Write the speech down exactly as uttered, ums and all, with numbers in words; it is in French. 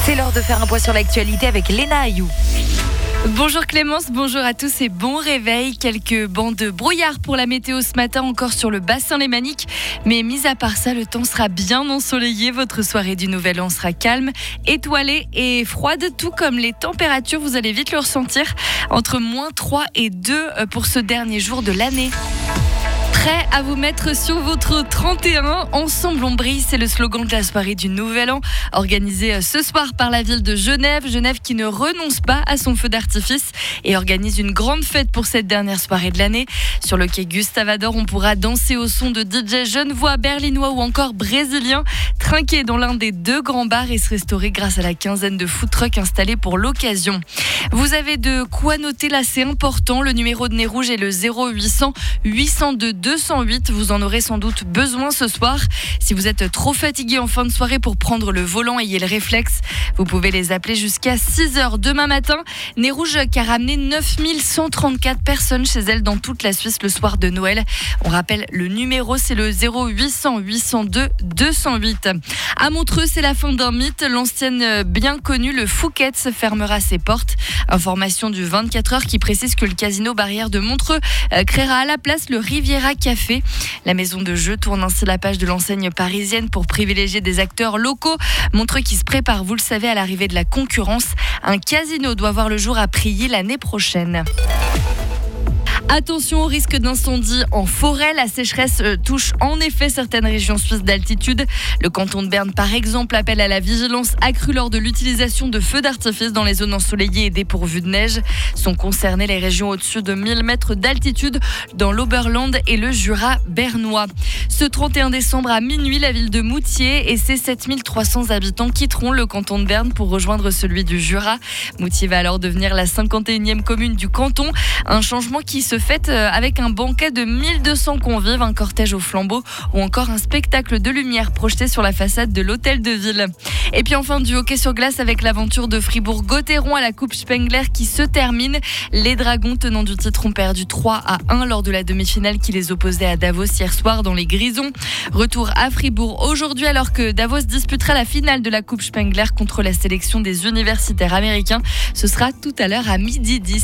C'est l'heure de faire un point sur l'actualité avec Léna Ayou. Bonjour Clémence, bonjour à tous et bon réveil. Quelques bancs de brouillard pour la météo ce matin encore sur le bassin lémanique. Mais mis à part ça, le temps sera bien ensoleillé. Votre soirée du Nouvel An sera calme, étoilée et froide, tout comme les températures. Vous allez vite le ressentir, entre moins trois et deux pour ce dernier jour de l'année. Prêt à vous mettre sur votre trente et un. Ensemble on brille, c'est le slogan de la soirée du Nouvel An, organisée ce soir par la ville de Genève. Genève qui ne renonce pas à son feu d'artifice et organise une grande fête pour cette dernière soirée de l'année. Sur le quai Gustave Ador, on pourra danser au son de D J genevois, berlinois ou encore brésiliens, trinquer dans l'un des deux grands bars et se restaurer grâce à la quinzaine de food trucks installés pour l'occasion. Vous avez de quoi noter là, c'est important. Le numéro de nez rouge est le zéro huit cents huit cent deux deux cent huit. Vous en aurez sans doute besoin ce soir. Si vous êtes trop fatigué en fin de soirée pour prendre le volant, ayez le réflexe. Vous pouvez les appeler jusqu'à six heures demain matin. Nez rouge qui a ramené neuf mille cent trente-quatre personnes chez elle dans toute la Suisse le soir de Noël. On rappelle, le numéro c'est le zéro huit cents huit cent deux deux cent huit. À Montreux, c'est la fin d'un mythe. L'ancienne bien connue, le Fouquet's, fermera ses portes. Information du vingt-quatre heures qui précise que le casino Barrière de Montreux créera à la place le Riviera Café. La maison de jeu tourne ainsi la page de l'enseigne parisienne pour privilégier des acteurs locaux. Montreux qui se prépare, vous le savez, à l'arrivée de la concurrence. Un casino doit voir le jour à Prilly l'année prochaine. Attention au risque d'incendie en forêt. La sécheresse touche en effet certaines régions suisses d'altitude. Le canton de Berne, par exemple, appelle à la vigilance accrue lors de l'utilisation de feux d'artifice dans les zones ensoleillées et dépourvues de neige. Sont concernées les régions au-dessus de mille mètres d'altitude dans l'Oberland et le Jura bernois. Ce trente et un décembre à minuit, la ville de Moutier et ses sept mille trois cents habitants quitteront le canton de Berne pour rejoindre celui du Jura. Moutier va alors devenir la cinquante et unième commune du canton. Un changement qui se fait avec un banquet de mille deux cents convives, un cortège au flambeau ou encore un spectacle de lumière projeté sur la façade de l'hôtel de ville. Et puis enfin du hockey sur glace avec l'aventure de Fribourg-Gotteron à la Coupe Spengler qui se termine. Les Dragons, tenants du titre, ont perdu trois à un lors de la demi-finale qui les opposait à Davos hier soir dans les Grisons. Retour à Fribourg aujourd'hui alors que Davos disputera la finale de la Coupe Spengler contre la sélection des universitaires américains. Ce sera tout à l'heure à midi dix.